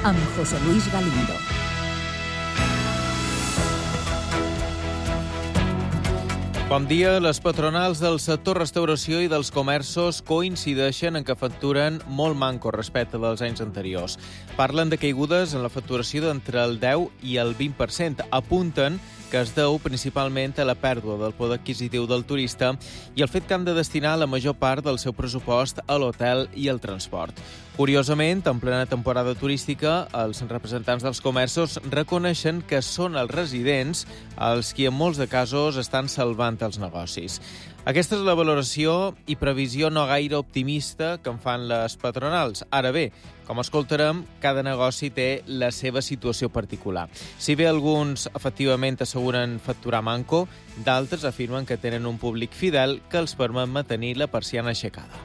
amb José Luis Galindo. Bon dia. Les patronals del sector restauració i dels comerços coincideixen en que facturen molt manco respecte dels anys anteriors. Parlen de caigudes en la facturació d'entre el 10 i el 20%. Apunten que es deu principalment a la pèrdua del poder adquisitiu del turista i el fet que han de destinar la major part del seu pressupost a l'hotel i al transport. Curiosament, en plena temporada turística, els representants dels comerços reconeixen que són els residents els qui en molts de casos estan salvant els negocis. Aquesta és la valoració i previsió no gaire optimista que en fan les patronals. Ara bé, com escoltarem, cada negoci té la seva situació particular. Si bé alguns efectivament asseguren facturar manco, d'altres afirmen que tenen un públic fidel que els permet mantenir la persiana aixecada.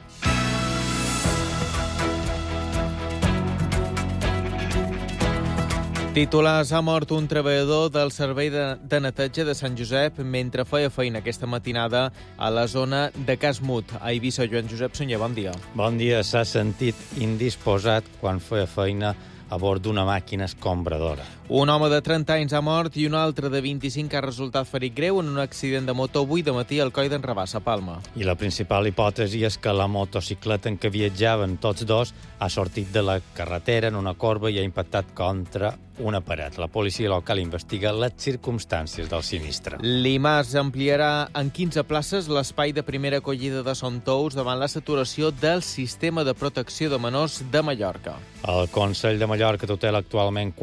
Titulars: ha mort un treballador del servei de neteja de Sant Josep mentre feia feina aquesta matinada a la zona de Cas Mut, a Eivissa. Joan Josep Sunyer, bon dia. Bon dia. S'ha sentit indisposat quan feia feina a bord d'una màquina escombradora. Un home de 30 anys ha mort i un altre de 25 ha resultat ferit greu en un accident de moto avui de matí al coll d'en Rabassa, a Palma. I la principal hipòtesi és que la motocicleta en què viatjaven tots dos ha sortit de la carretera en una corba i ha impactat contra una paret. La policia local investiga les circumstàncies del sinistre. L'IMAS ampliarà en 15 places l'espai de primera acollida de Som Tous davant la saturació del sistema de protecció de menors de Mallorca. El Consell de Mallorca tutela actualment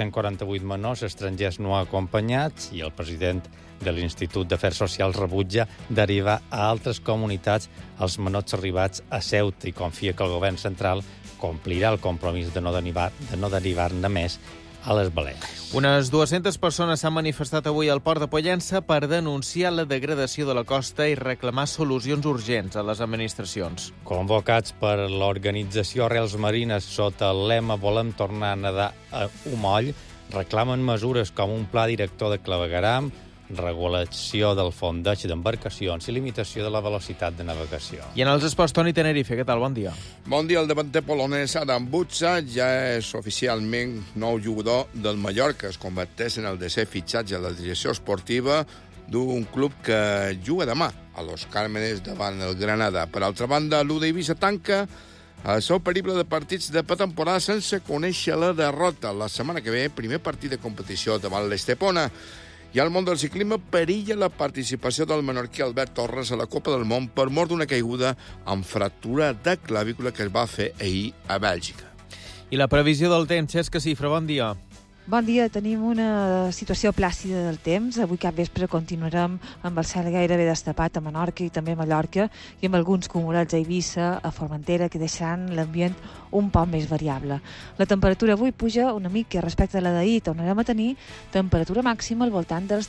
448 menors estrangers no acompanyats i el president de l'Institut d'Afers Socials rebutja derivar a altres comunitats els menors arribats a Ceuta i confia que el govern central complirà el compromís de no derivar-ne més a les Balears. Unes 200 persones s'han manifestat avui al port de Pollença per denunciar la degradació de la costa i reclamar solucions urgents a les administracions. Convocats per l'organització Arrels Marines sota el lema Volem tornar a nedar a Umoll, reclamen mesures com un pla director de clavegueram, regulació del fondeig d'embarcacions i limitació de la velocitat de navegació. I en els esports, Toni Tenerife, què tal? Bon dia. Bon dia. El davanter polonès Adam Butza ja és oficialment nou jugador del Mallorca. Es converteix en el 10è fitxatge a la direcció esportiva d'un club que juga demà a Los Cármenes davant el Granada. Per altra banda, l'U d'Eivissa tanca el seu periple de partits de pretemporada sense conèixer la derrota. La setmana que ve, primer partit de competició davant l'Estepona. I al món del ciclisme perilla la participació del menorquí Albert Torres a la Copa del Món per mort d'una caiguda amb fractura de clavícula que es va fer ahir a Bèlgica. I la previsió del temps, Xesca Cifra, bon dia. Bon dia, tenim una situació plàcida del temps. Avui cap vespre continuarem amb el cel gairebé destapat a Menorca i també a Mallorca i amb alguns cumulats a Eivissa, a Formentera, que deixaran l'ambient un poc més variable. La temperatura avui puja una mica respecte a la d'ahir. Tornarem a tenir temperatura màxima al voltant dels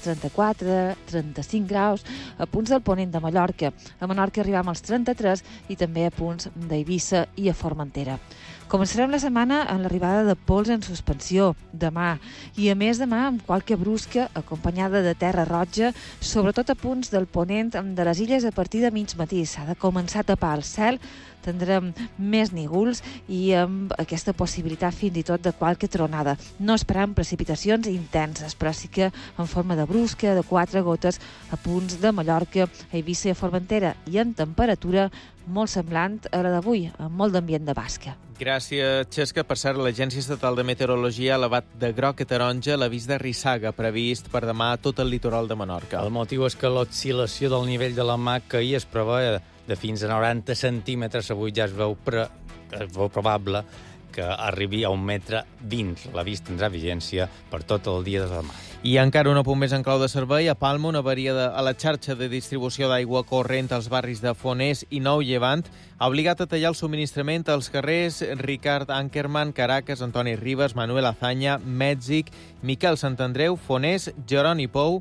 34-35 graus a punts del ponent de Mallorca. A Menorca arribam als 33 i també a punts d'Eivissa i a Formentera. Començarem la setmana amb l'arribada de pols en suspensió demà i a més demà amb qualque brusca acompanyada de terra roja, sobretot a punts del ponent de les illes a partir de mig matí. S'ha de començar a tapar el cel, tindrem més nígols i amb aquesta possibilitat fins i tot de qualque tronada. No esperam precipitacions intenses, però sí que en forma de brusca, de 4 gotes a punts de Mallorca, a Eivissa i a Formentera i en temperatura molt semblant a la d'avui, amb molt d'ambient de basca. Gràcies, Xesca. Per cert, l'Agència Estatal de Meteorologia ha elevat de groc a taronja l'avís de rissaga previst per demà a tot el litoral de Menorca. El motiu és que l'oscil·lació del nivell de la mar que ahir es preveu de fins a 90 centímetres, avui ja es veu probable que arribi a 1,20 metres. L'avís tindrà vigència per tot el dia de demà. I encara un apunt més en clau de servei. A Palma, una avaria a la xarxa de distribució d'aigua corrent als barris de Fonés i Nou Llevant ha obligat a tallar el subministrament als carrers Ricard Ankerman, Caracas, Antoni Ribas, Manuel Azaña, Mèxic, Miquel Sant Andreu, Fonés, Jeroni Pou,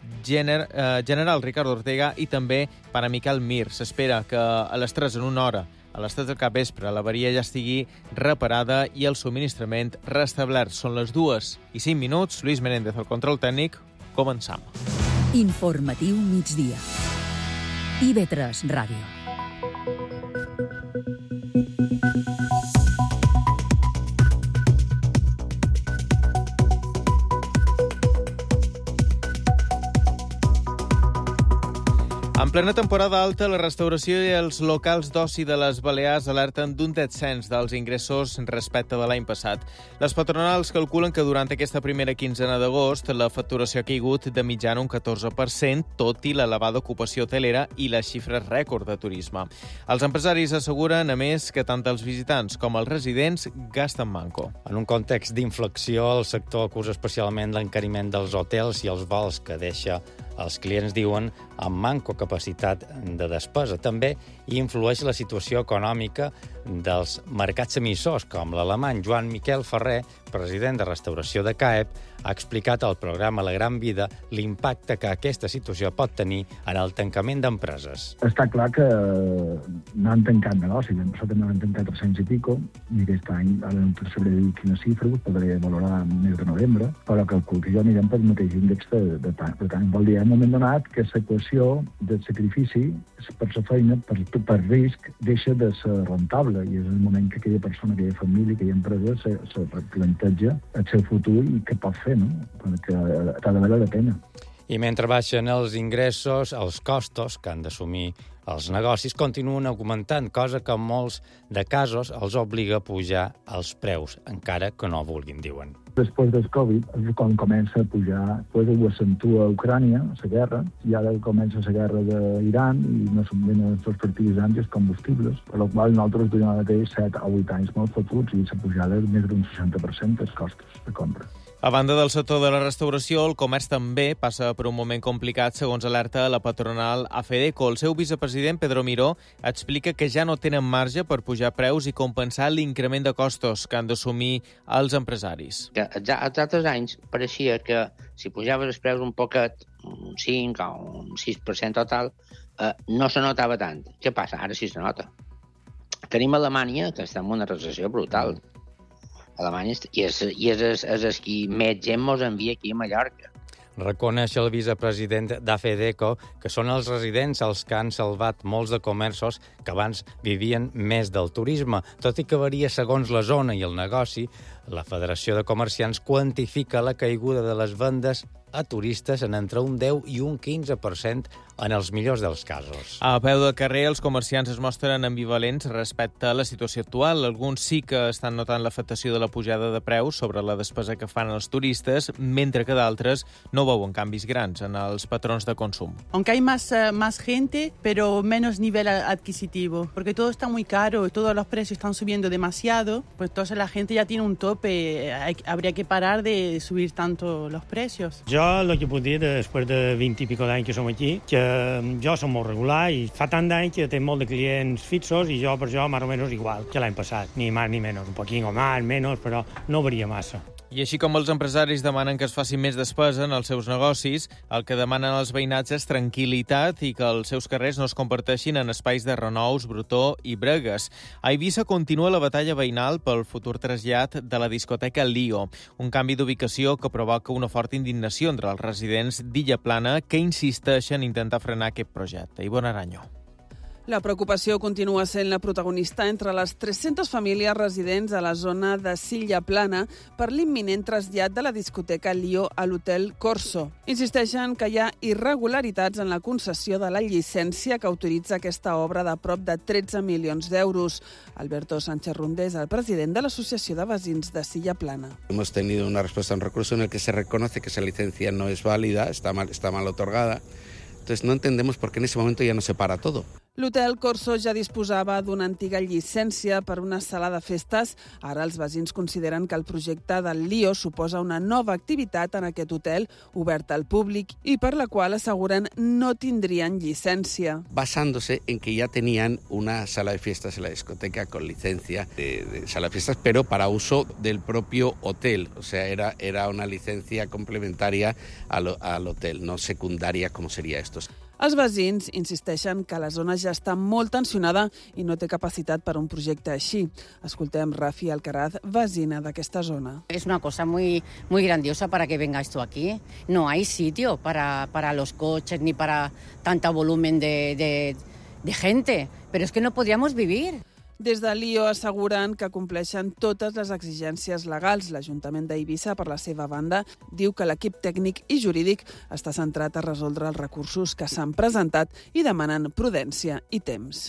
General Ricardo Ortega i també per a Miquel Mir. S'espera que a les 3 en una hora a les 3 del capvespre l'avaria ja estigui reparada i el subministrament restablert. Són les 2:05. Lluís Menéndez, el control tècnic. Començam. Informatiu migdia. IB3 Ràdio. En plena temporada alta, la restauració i els locals d'oci de les Balears alerten d'un descens dels ingressos respecte de l'any passat. Les patronals calculen que durant aquesta primera quinzena d'agost la facturació ha caigut de mitjana un 14%, tot i l'elevada ocupació hotelera i les xifres rècord de turisme. Els empresaris asseguren, a més, que tant els visitants com els residents gasten manco. En un context d'inflexió, el sector acusa especialment l'encariment dels hotels i els vols que deixa els clients, diuen, amb manco capacitat de despesa. També influeix la situació econòmica dels mercats emissors, com l'alemany. Joan Miquel Ferrer, president de restauració de CAEP, ha explicat al programa La Gran Vida l'impacte que aquesta situació pot tenir en el tancament d'empreses. Està clar que no han tancat negocis. L'any passat no han tancat 300 i pico, i aquest any, ara no te sabré dir quina xifra, ho podré valorar en mes de novembre, però calculo que jo anirem pel mateix índex de tant. Per tant, vol dir, en un moment donat, que l'equació del sacrifici per la feina, per risc, deixa de ser rentable, i és el moment que aquella persona, aquella família, aquella empresa se replanteja el seu futur i què pot fer, no? Perquè t'ha de valer la pena. I mentre baixen els ingressos, els costos que han d'assumir els negocis continuen augmentant, cosa que en molts de casos els obliga a pujar els preus, encara que no vulguin, diuen. Després del Covid, quan comença a pujar, després ho accentua a Ucrània, la guerra, i ara comença la guerra d'Iran, i no són ben els fertilitzants i els combustibles, per la qual nosaltres durant mateix 7 o 8 anys molt fotuts, i la pujada és més d'un 60% dels costos de compra. A banda del sector de la restauració, el comerç també passa per un moment complicat, segons alerta la patronal AFEDECO. El seu vicepresident, Pedro Miró, explica que ja no tenen marge per pujar preus i compensar l'increment de costos que han d'assumir els empresaris. Els altres anys pareixia que si pujaves els preus un poquet, un 5 o un 6% total, no se notava tant. Què passa? Ara sí se nota. Tenim Alemanya, que està en una recessió brutal. Alemanya i és el qui més gent mos envia aquí a Mallorca. Reconeix el vicepresident d'AFEDECO que són els residents els que han salvat molts de comerços que abans vivien més del turisme. Tot i que varia segons la zona i el negoci, la Federació de Comerciants quantifica la caiguda de les vendes a turistes en entre un 10 i un 15% en els millors dels casos. A peu de carrer, els comerciants es mostren ambivalents respecte a la situació actual. Alguns sí que estan notant l'afectació de la pujada de preus sobre la despesa que fan els turistes, mentre que d'altres no veuen canvis grans en els patrons de consum. Aunque hay más gente, pero menos nivel adquisitivo, porque todo está muy caro y todos los precios están subiendo demasiado, pues entonces la gente ya tiene un tope, habría que parar de subir tanto los precios. Jo el que puc dir, després de 20 i pico d'anys que som aquí, que jo som molt regular i fa tant d'anys que tinc molt de clients fixos i jo per això més o menys igual que l'any passat, ni més ni menys, un poquín o més, menys, però no varia massa. I així com els empresaris demanen que es faci més despesa en els seus negocis, el que demanen els veïnats és tranquil·litat i que els seus carrers no es converteixin en espais de renous, brutó i bregues. A Eivissa continua la batalla veïnal pel futur trasllat de la discoteca Lío, un canvi d'ubicació que provoca una forta indignació entre els residents d'Illa Plana que insisteixen en intentar frenar aquest projecte. Ivonne Aranyo. La preocupació continua sent la protagonista entre les 300 famílies residents a la zona de Silla Plana per l'imminent trasllat de la discoteca Lío a l'hotel Corso. Insisteixen que hi ha irregularitats en la concessió de la llicència que autoritza aquesta obra de prop de 13 milions d'euros. Alberto Sánchez Rondés, el president de l'Associació de Veïns de Silla Plana. Hemos tenido una respuesta a un recurso en el que se reconoce que esa licencia no es válida, está mal otorgada. Entonces no entendemos por qué en ese momento ya no se para todo. L'hotel Corso ja disposava d'una antiga llicència per una sala de festes. Ara els veïns consideren que el projecte del Lío suposa una nova activitat en aquest hotel obert al públic i per la qual asseguren no tindrien llicència. Basándose en que ya tenían una sala de fiestas en la discoteca con licencia de sala de fiestas, pero para uso del propio hotel. O sea, era una licencia complementaria al hotel, no secundaria como sería esto. Els veïns insisteixen que la zona ja està molt tensionada i no té capacitat per un projecte així. Escoltem Rafi Alcaraz, veïna d'aquesta zona. Es una cosa muy grandiosa para que venga esto aquí. No hay sitio para los coches ni para tanto volumen de gente, pero es que no podíamos vivir. Des de Lió asseguren que compleixen totes les exigències legals. L'Ajuntament d'Eivissa, per la seva banda, diu que l'equip tècnic i jurídic està centrat a resoldre els recursos que s'han presentat i demanen prudència i temps.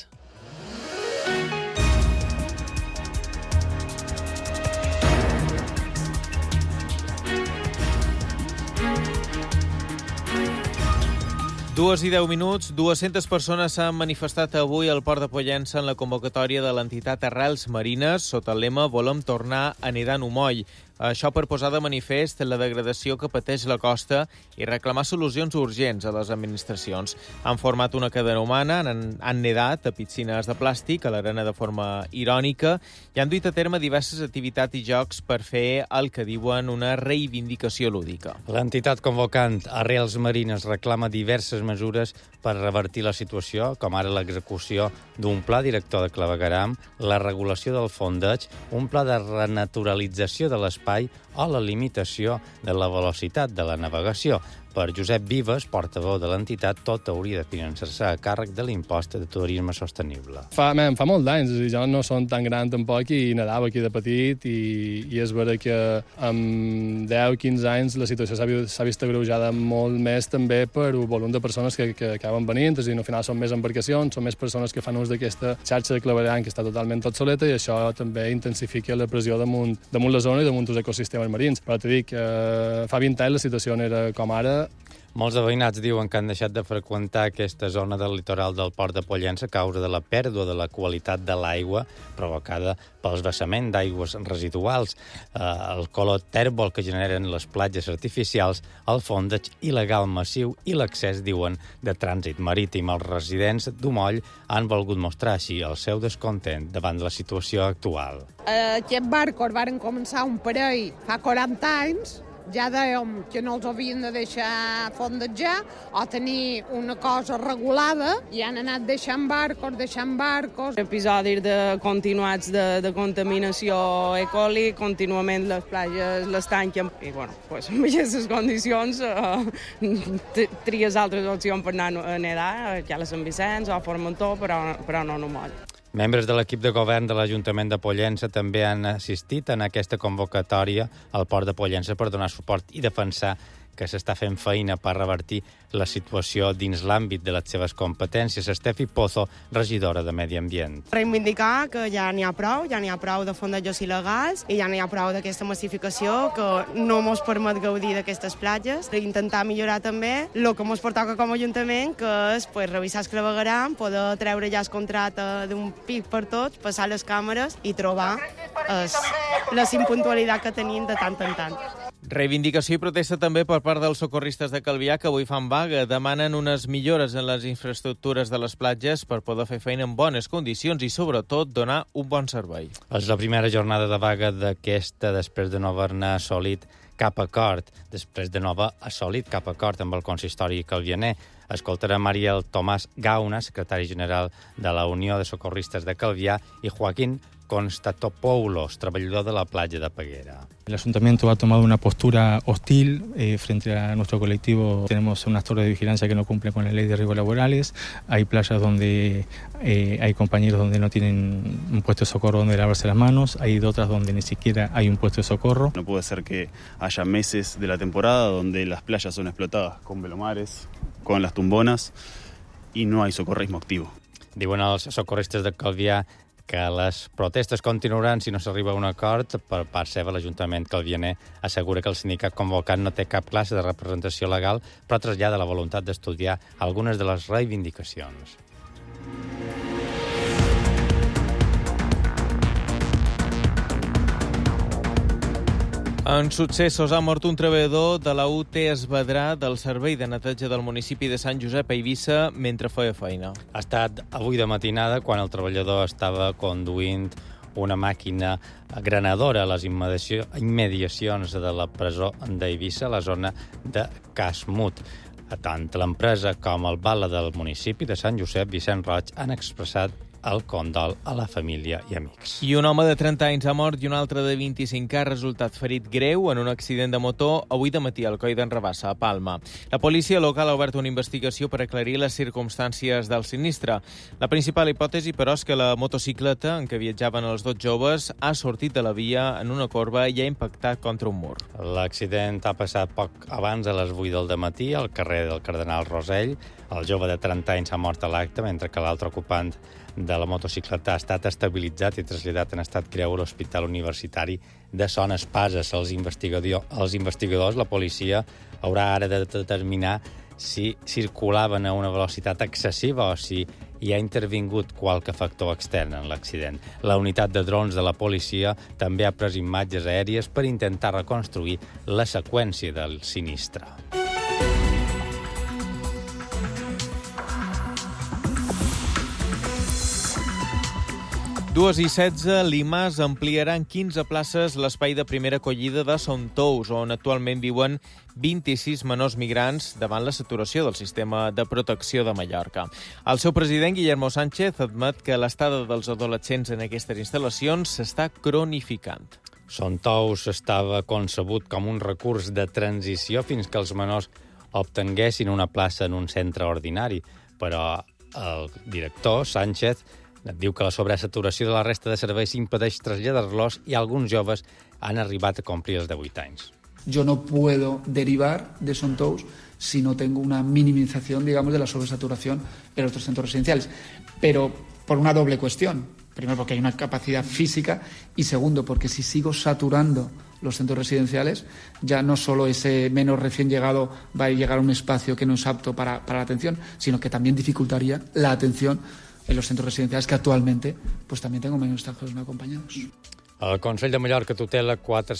Dues i 10 minuts, 200 persones s'han manifestat avui al Port de Pollença en la convocatòria de l'entitat Arrels Marines sota el lema Volem tornar a nedar en Umoll. Això per posar de manifest la degradació que pateix la costa i reclamar solucions urgents a les administracions. Han format una cadena humana, han nedat a piscines de plàstic, a l'arena de forma irònica, i han duit a terme diverses activitats i jocs per fer el que diuen una reivindicació lúdica. L'entitat convocant Arrels Marines reclama diverses mesures per revertir la situació, com ara l'execució d'un pla director de clavegueram, la regulació del fondeig, un pla de renaturalització de l'espai o la limitació de la velocitat de la navegació. Per Josep Vives, portaveu de l'entitat, tot hauria de finançar-se a càrrec de l'impost de turisme sostenible. Fa molt d'anys, jo no som tan gran tampoc i nedava aquí de petit i és vera que amb 10-15 anys la situació s'ha vist agreujada molt més també per un volum de persones que acaben venint, és a dir, al final són més embarcacions, són més persones que fan ús d'aquesta xarxa de clavegueram que està totalment obsoleta i això també intensifica la pressió damunt la zona i damunt els ecosistemes marins. Però t'he dit que fa 20 anys la situació no era com ara. Molts de veïnats diuen que han deixat de freqüentar aquesta zona del litoral del Port de Pollença a causa de la pèrdua de la qualitat de l'aigua provocada pel vessament d'aigües residuals, el color tèrbol que generen les platges artificials, el fondeig il·legal massiu i l'accés, diuen, de trànsit marítim. Els residents d'Umoll han volgut mostrar així el seu descontent davant de la situació actual. Aquests barcos van començar un parell fa 40 anys, ja dèiem que no els havien de deixar fondejar o tenir una cosa regulada i han anat deixant barcos. Episodis continuats de contaminació ecòlica, contínuament les platges les tanquen i, bueno, pues, amb aquestes condicions tries altres opcions per anar a nedar, ja a Sant Vicenç o a Formentor, però no Umoll. Membres de l'equip de govern de l'Ajuntament de Pollença també han assistit en aquesta convocatòria al Port de Pollença per donar suport i defensar que s'està fent feina per revertir la situació dins l'àmbit de les seves competències. Estefi Pozo, regidora de Medi Ambient. Reivindicar que ja n'hi ha prou de fondejos il·legals i ja n'hi ha prou d'aquesta massificació que no mos permet gaudir d'aquestes platges. Intentar millorar també el que mos pertoca com a Ajuntament, que és revisar el clavegueram, poder treure ja el contracte d'un pic per tots, passar les càmeres i trobar la impuntualitat que tenim de tant en tant. Reivindicació i protesta també per part dels socorristes de Calvià, que avui fan vaga. Demanen unes millores en les infraestructures de les platges per poder fer feina en bones condicions i, sobretot, donar un bon servei. És la primera jornada de vaga d'aquesta després de no haver-ne assolit cap acord amb el consistori calvianer. Escoltarem Ariel Tomàs Gauna, secretari general de la Unió de Socorristas de Calvià, y Joaquín Constantopoulos, trabajador de la playa de Peguera. El ayuntamiento ha tomado una postura hostil frente a nuestro colectivo. Tenemos unas torres de vigilancia que no cumplen con la ley de riesgos laborales. Hay playas donde hay compañeros donde no tienen un puesto de socorro donde lavarse las manos. Hay otras donde ni siquiera hay un puesto de socorro. No puede ser que haya meses de la temporada donde las playas son explotadas con velomares, con las tumbonas, y no hay socorrismo activo. Diuen els socorristes de Calvià que les protestes continuaran si no s'arriba a un acord. Per part seva, l'Ajuntament calvianer assegura que el sindicat convocat no té cap classe de representació legal, però trasllada la voluntat d'estudiar algunes de les reivindicacions. En successos ha mort un treballador de la UT Esvedrà del Servei de Neteja del municipi de Sant Josep a Eivissa mentre feia feina. Ha estat avui de matinada quan el treballador estava conduint una màquina granadora a les immediacions de la presó d'Eivissa, a la zona de Casmut. Tant l'empresa com el bala del municipi de Sant Josep, Vicent Roig, han expressat el condol a la família i amics. I un home de 30 anys ha mort i un altre de 25 ha resultat ferit greu en un accident de motor avui de matí al Coll d'en Rabassa, a Palma. La policia local ha obert una investigació per aclarir les circumstàncies del sinistre. La principal hipòtesi, però, és que la motocicleta en què viatjaven els dos joves ha sortit de la via en una corba i ha impactat contra un mur. L'accident ha passat poc abans de les 8 del dematí al carrer del Cardenal Rosell. El jove de 30 anys ha mort a l'acte, mentre que l'altre ocupant de la motocicleta ha estat estabilitzat i traslladat en estat greu a l'Hospital Universitari de Son Espases. Els investigadors, la policia, haurà ara de determinar si circulaven a una velocitat excessiva o si hi ha intervingut qualque factor extern en l'accident. La unitat de drons de la policia també ha pres imatges aèries per intentar reconstruir la seqüència del sinistre. Dues i 16, l'IMAS ampliarà en 15 places l'espai de primera acollida de Son Tous, on actualment viuen 26 menors migrants davant la saturació del sistema de protecció de Mallorca. El seu president, Guillermo Sánchez, admet que l'estada dels adolescents en aquestes instal·lacions s'està cronificant. Son Tous estava concebut com un recurs de transició fins que els menors obtenguessin una plaça en un centre ordinari, però el director, Sánchez, diu que la sobresaturació de la resta de serveis impedeix traslladar-los i alguns joves han arribat a complir els 18 anys. Yo no puedo derivar de Son Tous si no tengo una minimización, digamos, de la sobresaturación en otros centros residenciales. Pero por una doble cuestión. Primero, porque hay una capacidad física y segundo, porque si sigo saturando los centros residenciales, ya no solo ese menos recién llegado va a llegar a un espacio que no es apto para la atención, sino que también dificultaría la atención en los centros residenciales que actualmente pues también tengo menors extranjeros no acompañados. El Consell de Mallorca tutela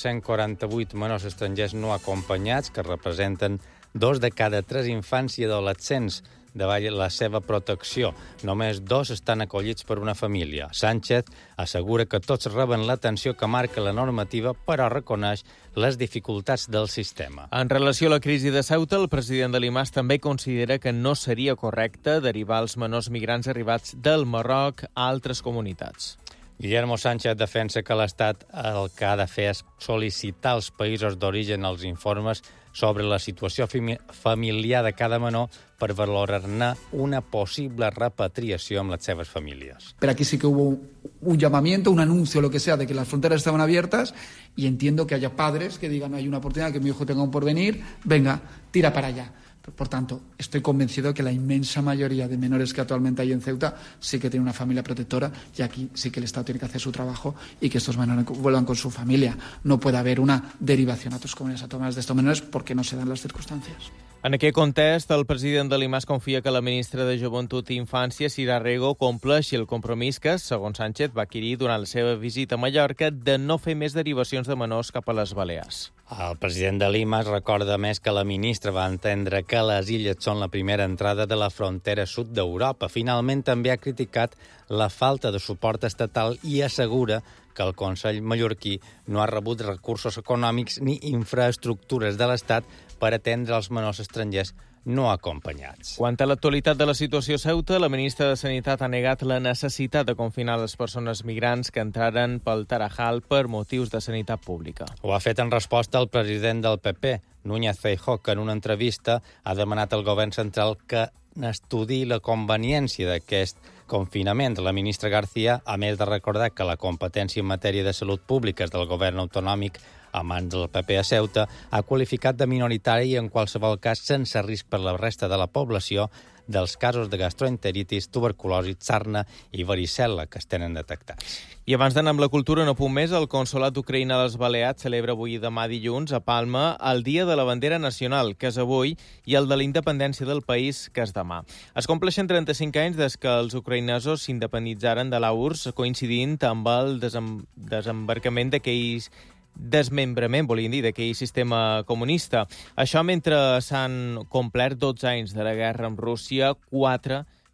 448 menors estrangers no acompanyats, que representen 2 de cada 3 infants i adolescents davall la seva protecció. Només 2 estan acollits per una família. Sánchez assegura que tots reben l'atenció que marca la normativa, però reconeix les dificultats del sistema. En relació a la crisi de Ceuta, el president de l'IMAS també considera que no seria correcte derivar els menors migrants arribats del Marroc a altres comunitats. Guillermo Sánchez defensa que l'Estat el que ha de fer és sol·licitar als països d'origen els informes sobre la situació familiar de cada menor per valorar-ne una posible repatriació amb les seves famílies. Pero aquí sí que hubo un llamamiento, un anuncio, lo que sea, de que las fronteras estaban abiertas y entiendo que haya padres que digan hay una oportunidad, que mi hijo tenga un porvenir, venga, tira para allá. Por tanto, estoy convencido de que la inmensa mayoría de menores que actualmente hay en Ceuta sí que tienen una familia protectora y aquí sí que el Estado tiene que hacer su trabajo y que estos menores vuelvan con su familia. No puede haber una derivación a otras comunidades autónomas de estos menores porque no se dan las circunstancias. En aquest context, el president de l'IMAS confia que la ministra de Joventut i Infància, Sira Rego, compleixi el compromís que, segons Sánchez, va adquirir durant la seva visita a Mallorca de no fer més derivacions de menors cap a les Balears. El president de l'IMAS recorda més que la ministra va entendre que les illes són la primera entrada de la frontera sud d'Europa. Finalment, també ha criticat la falta de suport estatal i assegura que el Consell mallorquí no ha rebut recursos econòmics ni infraestructures de l'Estat per atendre els menors estrangers no acompanyats. Quant a l'actualitat de la situació a Ceuta, la ministra de Sanitat ha negat la necessitat de confinar les persones migrants que entraren pel Tarajal per motius de sanitat pública. Ho ha fet en resposta al president del PP, Núñez Feijóo, que en una entrevista ha demanat al govern central que n'estudiï la conveniència d'aquest confinament. La ministra García, a més de recordar que la competència en matèria de salut pública és del govern autonòmic a mans del PP a Ceuta, ha qualificat de minoritari i en qualsevol cas sense risc per la resta de la població dels casos de gastroenteritis, tuberculosi, sarna i varicel·la que es tenen detectats. I abans d'anar amb la cultura, no puc més, el Consolat d'Ucraïna a les Balears celebra avui demà dilluns a Palma el Dia de la Bandera Nacional, que és avui, i el de la independència del país, que és demà. Es compleixen 35 anys des que els ucraïnesos s'independitzaren de l'URSS, coincidint amb el desembarcament desmembrament, volien dir, d'aquell sistema comunista. Això mentre s'han complert 12 anys de la guerra amb Rússia, 4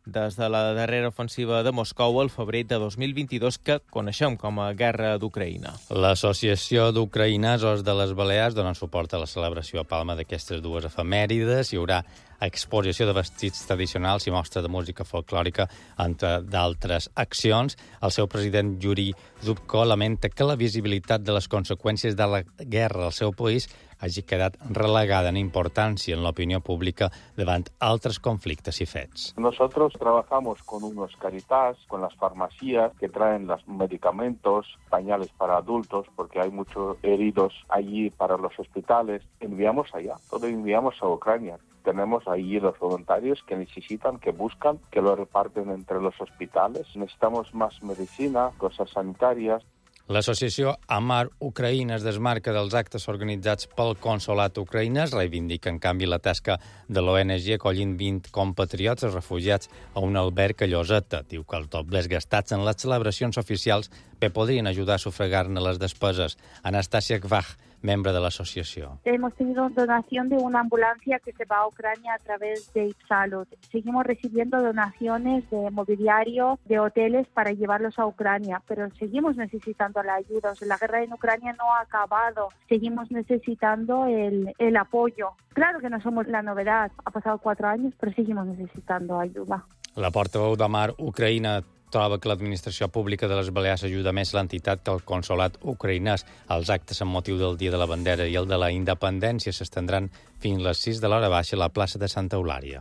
des de la darrera ofensiva de Moscou al febrer de 2022, que coneixem com a Guerra d'Ucraïna. L'Associació d'Ucraïnesos de les Balears dona suport a la celebració a Palma d'aquestes dues efemèrides. Hi haurà exposició de vestits tradicionals i mostra de música folclòrica, entre d'altres accions. El seu president, Yuri Zubko, lamenta que la visibilitat de les conseqüències de la guerra al seu país hagi quedat relegada en importància en l'opinió pública davant altres conflictes i fets. Nosotros trabajamos con unos Caritas, con las farmacias que traen los medicamentos, pañales para adultos, porque hay muchos heridos allí para los hospitales. Enviamos allá, todo enviamos a Ucrania. Tenemos ahí los voluntarios que necesitan, que buscan, que lo reparten entre los hospitales. Necesitamos más medicina, cosas sanitarias. L'associació Amar Ucraïna es desmarca dels actes organitzats pel consolat ucraïnès, reivindica, en canvi, la tasca de l'ONG acollint 20 compatriotes refugiats a un alberg a Lloseta. Diu que els dobles gastats en les celebracions oficials podrien ajudar a sufragar-ne les despeses. Anastàcia Kvach, membre de l'associació. Hemos tenido donación de una ambulancia que se va a Ucrania a través de Ipsalud. Seguimos recibiendo donaciones de mobiliario, de hoteles para llevarlos a Ucrania, pero seguimos necesitando la ayuda. O sea, la guerra en Ucrania no ha acabado. Seguimos necesitando el apoyo. Claro que no somos la novedad. Ha pasado 4 años, pero seguimos necesitando ayuda. La portaveu d'Amar Ucraïna troba que l'administració pública de les Balears ajuda més l'entitat que el consolat ucraïnès. Els actes amb motiu del Dia de la Bandera i el de la Independència s'estendran fins les 6 de l'hora baixa a la plaça de Santa Eulària.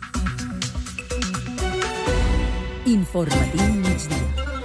Informatiu migdia.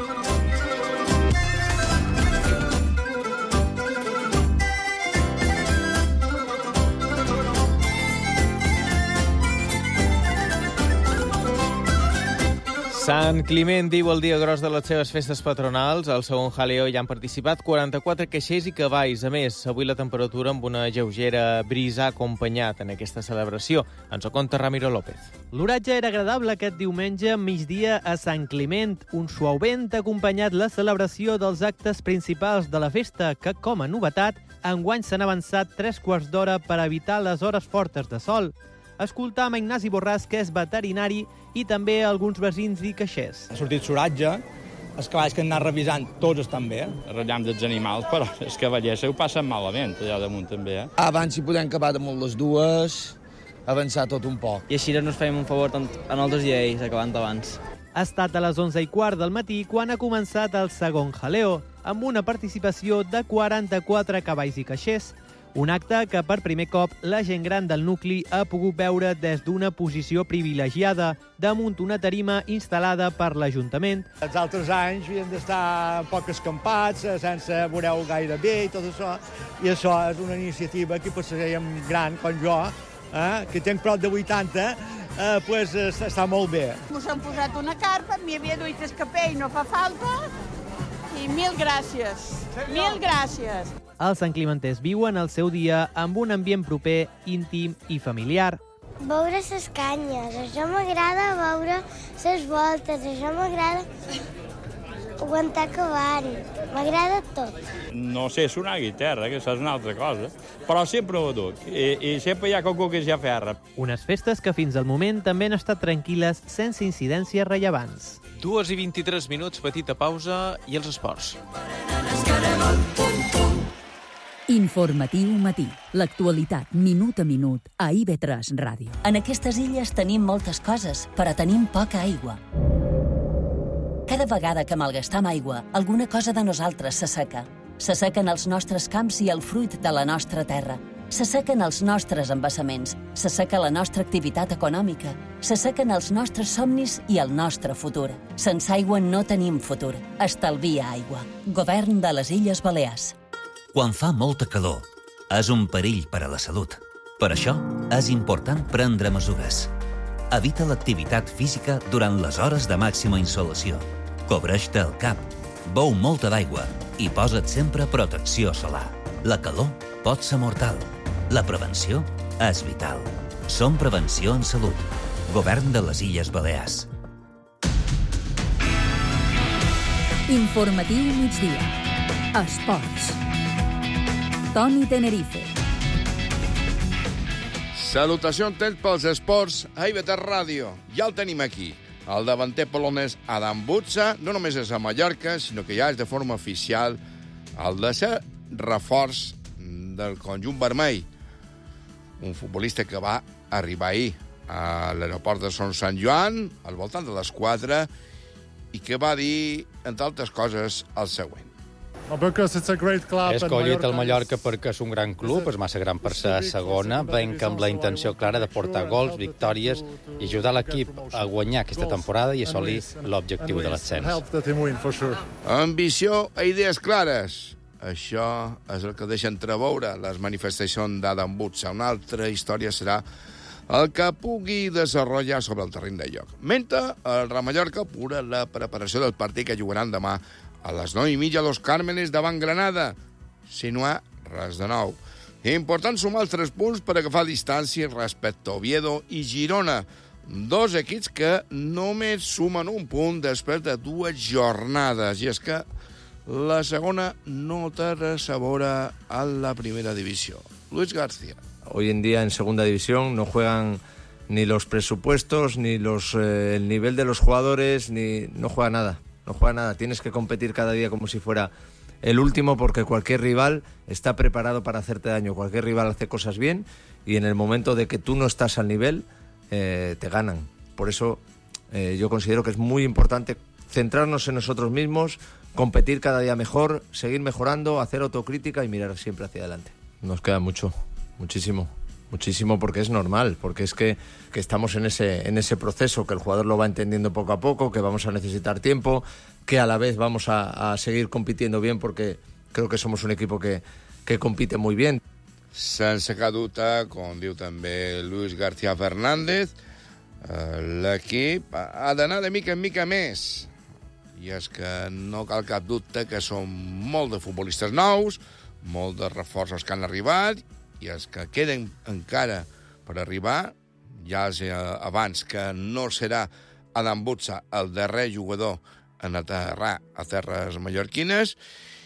Sant Climent diu el dia gros de les seves festes patronals. Al segon jaleo hi han participat 44 caixers i cavalls. A més, avui la temperatura amb una lleugera brisa ha acompanyat en aquesta celebració. Ens ho conta Ramiro López. L'oratge era agradable aquest diumenge migdia a Sant Climent. Un suau vent ha acompanyat la celebració dels actes principals de la festa, que, com a novetat, enguany s'han avançat 3 quarts d'hora per evitar les hores fortes de sol. Escoltam Ignasi Borràs, que és veterinari, i també alguns veïns i caixers. Ha sortit soratge, els cavalls que han anat revisant, tots estan bé. Ratllam dels animals, però els cavallers ho passen malament, allà damunt també. Abans, si podem acabar damunt les 2, avançar tot un poc. I així ens fem un favor tant en els dos lleis, acabant abans. Ha estat a les 11:15 del matí quan ha començat el segon jaleo, amb una participació de 44 cavalls i caixers. Un acte que, per primer cop, la gent gran del nucli ha pogut veure des d'una posició privilegiada damunt una tarima instal·lada per l'Ajuntament. Els altres anys havien d'estar un poc escampats, sense veure gaire bé i tot això. I això és una iniciativa que potser gent gran, com jo, que tenc prop de 80, pues està molt bé. Ens han posat una carpa, m'hi havia duit el capell, no fa falta, i mil gràcies, mil gràcies. Els santclimenters viuen el seu dia amb un ambient proper, íntim i familiar. Veure les canyes, això m'agrada veure les voltes, això m'agrada aguantar cavall, m'agrada tot. No sé sonar guitarra, que això és una altra cosa, però sempre ho duc, i sempre hi ha qualcú que ja ferra. Unes festes que fins al moment també han estat tranquil·les, sense incidències rellevants. 2:23, petita pausa i els esports. Informatiu matí. L'actualitat, minut a minut, a IB3 Ràdio. En aquestes illes tenim moltes coses, però tenim poca aigua. Cada vegada que malgastam aigua, alguna cosa de nosaltres s'asseca. S'assequen els nostres camps i el fruit de la nostra terra. S'assequen els nostres embassaments, s'asseca la nostra activitat econòmica, s'assequen els nostres somnis i el nostre futur. Sense aigua no tenim futur. Estalvia aigua. Govern de les Illes Balears. Quan fa molta calor, és un perill per a la salut. Per això, és important prendre mesures. Evita l'activitat física durant les hores de màxima insolació. Cobreix-te el cap, beu molta d'aigua i posa't sempre protecció solar. La calor pot ser mortal. La prevenció és vital. Som Prevenció en Salut. Govern de les Illes Balears. Informatiu migdia. Esports. Toni Tenerife. Salutació en temps pels esports a IB3 Ràdio. Ja el tenim aquí. El davanter polonès Adam Butza no només és a Mallorca, sinó que ja és de forma oficial el de ser reforç del conjunt vermell. Un futbolista que va arribar ahir a l'aeroport de Son Sant Joan, al voltant de les 4, i que va dir, entre altres coses, el següent. He escollit el Mallorca perquè és un gran club, és massa gran per ser segona, venc amb la intenció clara de portar gols, victòries i ajudar l'equip a guanyar aquesta temporada i assolir l'objectiu de l'ascens. Ambició i idees clares. Això és el que deixa entreveure les manifestacions d'Adam Butza. Una altra història serà el que pugui desenvolupar sobre el terreny de joc. Mentre el Real Mallorca apura la preparació del partit que jugaran demà a les 9:30 a Los Cármenes davant Granada. Si no hi ha res de nou. Important sumar els 3 punts per agafar distància respecte a Oviedo i Girona. 2 equips que només sumen un punt després de 2 jornades. I és que la segona no té res a veure a la primera divisió. Luis García. Hoy en día en segunda división no juegan ni los presupuestos, ni el nivel de los jugadores, no juega nada. No juega nada, tienes que competir cada día como si fuera el último porque cualquier rival está preparado para hacerte daño, cualquier rival hace cosas bien y en el momento de que tú no estás al nivel te ganan. Por eso yo considero que es muy importante centrarnos en nosotros mismos, competir cada día mejor, seguir mejorando, hacer autocrítica y mirar siempre hacia adelante. Nos queda mucho, muchísimo porque es normal, porque es que estamos en ese proceso, que el jugador lo va entendiendo poco a poco, que vamos a necesitar tiempo, que a la vez vamos a seguir compitiendo bien porque creo que somos un equipo que compite muy bien. Sense cap dubte, com diu també Luis García Fernández, l'equip ha d'anar de mica en mica més. I és que no cal cap dubte que són molt de futbolistes nous, molt de reforços que han arribat, i és que queden encara per arribar, ja sé abans que no serà Adam Butza el darrer jugador en aterrar a terres mallorquines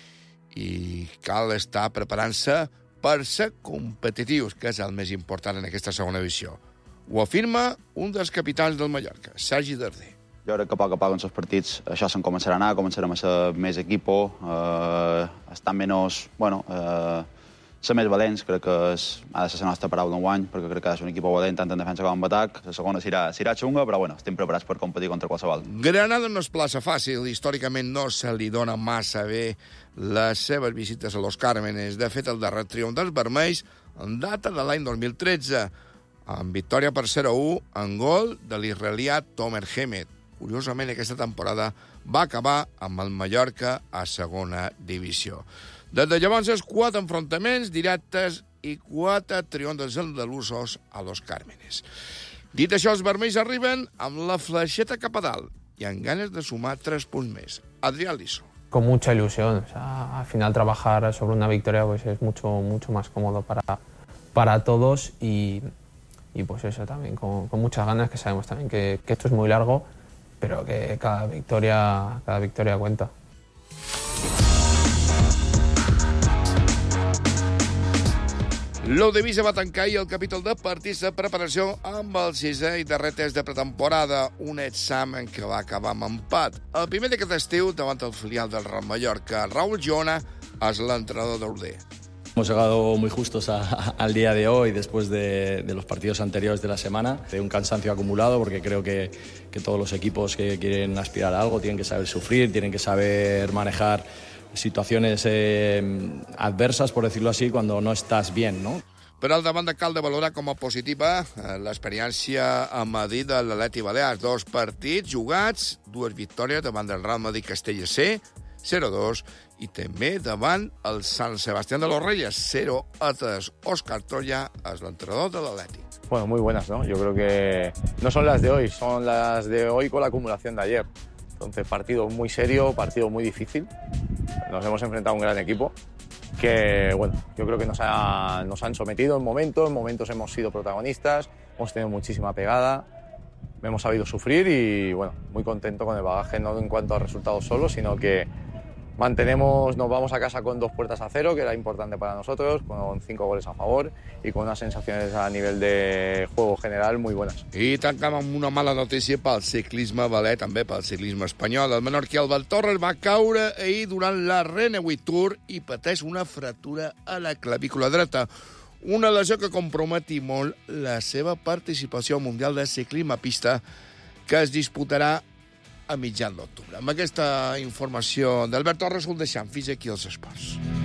i cal estar preparant-se per ser competitius, que és el més important en aquesta segona divisió. Ho afirma un dels capitans del Mallorca, Sergi Darder. Jo crec que a poc en els partits això se'n començarà a anar, començarem a ser més equipo, estar menys, ser més valents, crec que ha de ser la nostra paraula d'enguany, perquè crec que ha de ser un equip valent tant en defensa com en atac. La segona serà xunga, però estem preparats per competir contra qualsevol. Granada no és plaça fàcil, històricament no se li dona massa bé les seves visites a Los Cármenes. De fet, el darrer triomf dels vermells en data de l'any 2013, amb victòria per 0-1 en gol de l'israelià Tomer Hemed. Curiosament, aquesta temporada va acabar amb el Mallorca a segona divisió. Des de llavors, 4 enfrontaments directes i 4 triomfs dels andalusos a Los Cármenes. Dit això, els vermells arriben amb la flaixeta cap a dalt i amb ganes de sumar 3 punts més. Adrián Liso. Con mucha ilusión. Al final trabajar sobre una victoria pues es mucho más cómodo para todos y pues eso también, con muchas ganas, que sabemos también que esto es muy largo, pero que cada victoria cuenta. L'Eudevisa va tancar ahir el capítol de partits de preparació amb el 6è i darrer test de pretemporada, un examen que va acabar amb empat. El primer d'aquest estiu, davant el filial del Real Mallorca, Raúl Jona és l'entrenador d'Urder. Hemos llegado muy justos al día de hoy, después de los partidos anteriores de la semana, de un cansancio acumulado, porque creo que todos los equipos que quieren aspirar a algo tienen que saber sufrir, tienen que saber manejar situaciones adversas, por decirlo así, cuando no estás bien, ¿no? Per altra banda, cal de valorar com a positiva l'experiència a Madrid de l'Atleti Balears. 2 partits jugats, 2 victòries davant del Real Madrid Castella C, 0-2, i també davant el San Sebastián de los Reyes, 0-3. Óscar Troya és l'entrenador de l'Atleti. Bueno, muy buenas, ¿no? Yo creo que no son las de hoy, son las de hoy con la acumulación de ayer. Entonces, partido muy serio, partido muy difícil. Nos hemos enfrentado a un gran equipo que, bueno, yo creo que nos han sometido en momentos hemos sido protagonistas, hemos tenido muchísima pegada, hemos sabido sufrir y, bueno, muy contento con el bagaje, no en cuanto a resultados solo, sino que nos vamos a casa con 2-0, que era importante para nosotros, con 5 goles a favor y con unas sensaciones a nivel de juego general muy buenas. I tancam amb una mala notícia pel ciclisme valer, també pel ciclisme espanyol. El menorquí Albert Torres va caure ahir durant la Renewy Tour i pateix una fractura a la clavícula dreta. Una lesió que comprometi molt la seva participació al Mundial de Ciclisme a Pista, que es disputarà a mitjan d'octubre. Amb aquesta informació d'Albert Torres ho deixem. Fins aquí els esports.